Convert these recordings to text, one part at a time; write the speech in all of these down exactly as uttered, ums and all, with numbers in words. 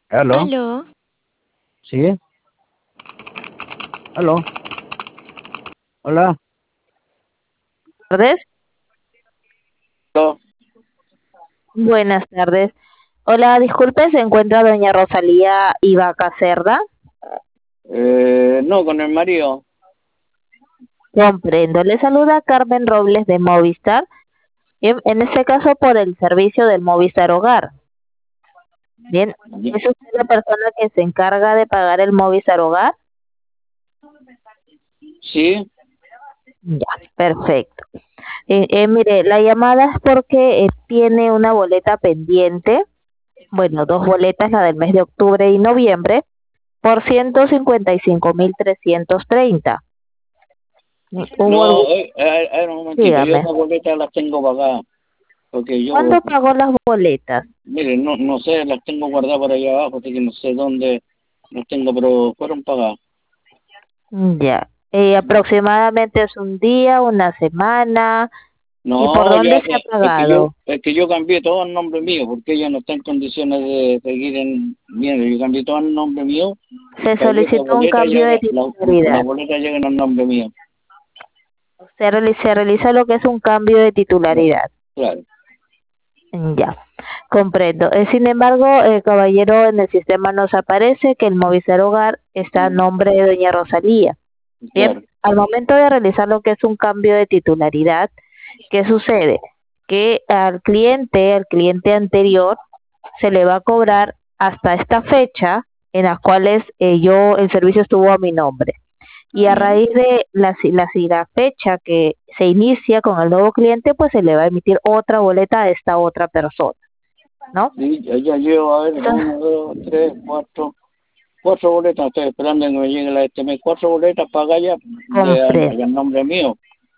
¿Aló? Aló, ¿Sí? ¿Aló? ¿Hola? Tardes. No, Buenas tardes. Hola, disculpe, ¿se encuentra doña Rosalía Ibaca Cerda? eh, no, con el marido. Comprendo. Le saluda Carmen Robles de Movistar. En, en este caso, por el servicio del Movistar Hogar. Bien, ¿es usted la persona que se encarga de pagar el Movistar Hogar? Sí, Ya, perfecto. Eh, eh, mire, la llamada es porque eh, tiene una boleta pendiente, bueno, dos boletas, la del mes de octubre y noviembre, por ciento cincuenta y cinco mil trescientos treinta. ¿Hubo algún? no, eh, eh, eh, un momentito, yo Dígame, las boletas las tengo pagadas, porque yo, ¿cuándo pagó las boletas? mire, no, no sé, las tengo guardadas por allá abajo, así que no sé dónde las tengo, pero fueron pagadas. Ya, eh, aproximadamente es un día, una semana, ¿y por No, dónde ya se ha que, es que yo, pagado? es que yo cambié todo en nombre mío, porque ella no está en condiciones de seguir en, mire, yo cambié todo en nombre mío, Se para que esa solicitó un boleta cambio de llegue, la, la titularidad. boleta llegue en nombre mío. Se realiza, se realiza lo que es un cambio de titularidad. Claro. Ya, comprendo. Eh, sin embargo, eh, caballero, en el sistema nos aparece que el Movistar Hogar está a nombre de doña Rosalía. Bien, Claro. al momento de realizar lo que es un cambio de titularidad, ¿qué sucede? Que al cliente, al cliente anterior, se le va a cobrar hasta esta fecha en las cuales eh, yo, el servicio estuvo a mi nombre. Y a Ya. raíz de la, si- la, si la fecha que se inicia con el nuevo cliente, pues se le va a emitir otra boleta a esta otra persona, ¿no? Sí, ya, ya llevo, a ver, Entonces, uno, dos, tres, cuatro, cuatro boletas, estoy esperando que me llegue la de este mes, cuatro boletas para ya de, a- comprendo, en nombre mío.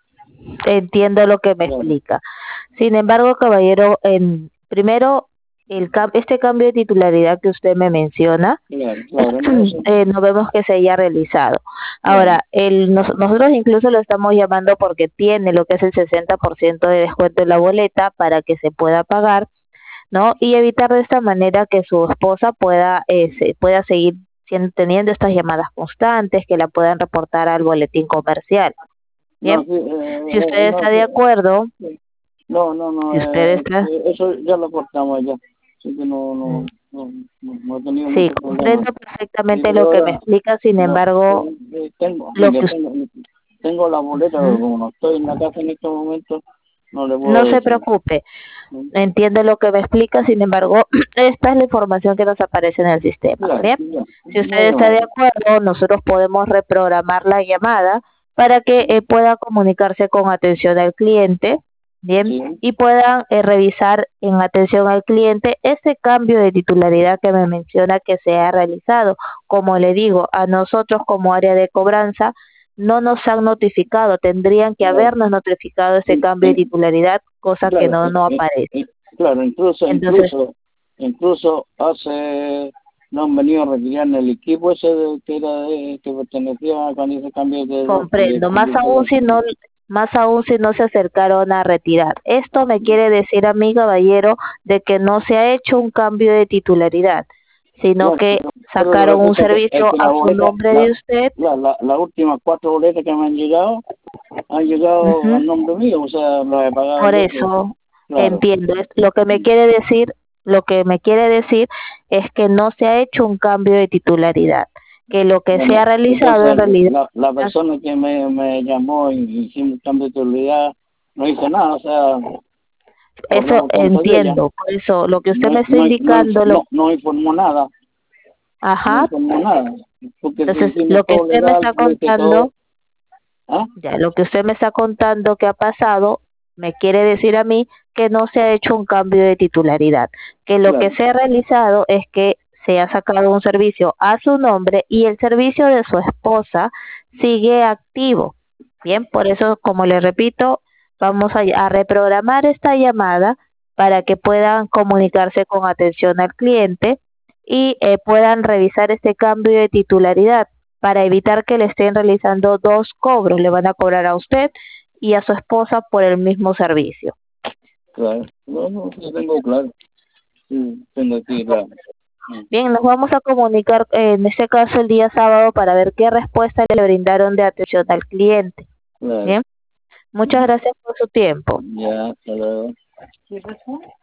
entiendo lo que me Claro, explica. Sin embargo, caballero, en, primero, el, cam- este cambio de titularidad que usted me menciona, claro, claro, no, eso, eh, no vemos que se haya realizado. claro, Ahora, el, nos- nosotros incluso lo estamos llamando porque tiene lo que es el sesenta por ciento de descuento en la boleta para que se pueda pagar, ¿no? Y evitar de esta manera que su esposa pueda, eh, se, pueda seguir siendo, teniendo estas llamadas constantes, que la puedan reportar al boletín comercial. no, Bien, sí, eh, si eh, usted no, está de sí, acuerdo, sí. No, no, si no, usted eh, está, eh, eso ya lo cortamos ya, así que no, mm, no, no, no, no he tenido sí, mucho problema. comprendo Sí, perfectamente lo pero que me ahora, explica, sin no, embargo, eh, eh, tengo, lo mire, que tengo, tengo la boleta, pero usted, como no estoy en la casa en estos momentos, no le no puedo se decir. preocupe, entiendo lo que me explica, sin embargo, esta es la información que nos aparece en el sistema. Claro, Bien, ya, si no usted hay está de más. acuerdo, nosotros podemos reprogramar la llamada para que eh, pueda comunicarse con atención al cliente, bien, Sí, y puedan eh, revisar en atención al cliente ese cambio de titularidad que me menciona que se ha realizado. Como le digo, a nosotros como área de cobranza no nos han notificado, tendrían que claro, habernos notificado ese in- cambio de in- titularidad, cosa que claro, no in- no in- aparece. in- claro, incluso, Entonces, incluso, incluso hace, no han venido a retirar el equipo ese de- que era de- que pertenecía cuando ese cambio de, de, de, comprendo, más de aún color. si no más aún si no se acercaron a retirar. Esto me quiere decir a mí, caballero, de que no se ha hecho un cambio de titularidad, sino Claro, que pero, pero sacaron un resulta que, es servicio que la a su boleta, nombre la, de usted. la, la, las últimas cuatro boletas que me han llegado, han llegado al Ujú. nombre mío, o sea, las he pagado Por yo, pues, eso claro. entiendo. Es- Lo que me quiere decir, lo que me quiere decir es que no se ha hecho un cambio de titularidad, que lo que se Bueno, ha realizado en entonces realidad. la, la persona que me, me llamó y hicimos cambio de autoridad no hizo nada, o sea, Eso corremos tanto de ella, entiendo, por eso lo que usted no, me está no, no, indicando, lo, no, no informó nada, no ajá, informó nada, porque si entonces hicimos lo que todo usted me legal, está le dije todo, contando, ¿ah? ya, lo que usted me está contando que ha pasado, me quiere decir a mí que no se ha hecho un cambio de titularidad, que lo que Claro, se ha realizado es que se ha sacado un servicio a su nombre y el servicio de su esposa sigue activo. Bien, por eso, como le repito, vamos a, a reprogramar esta llamada para que puedan comunicarse con atención al cliente y eh, puedan revisar este cambio de titularidad para evitar que le estén realizando dos cobros. Le van a cobrar a usted y a su esposa por el mismo servicio. claro, no, no, yo tengo claro, sí, tengo aquí, claro. Mm. Bien, nos vamos a comunicar eh, en este caso el día sábado para ver qué respuesta le brindaron de atención al cliente. Claro. Bien, muchas gracias por su tiempo. Ya, hasta luego.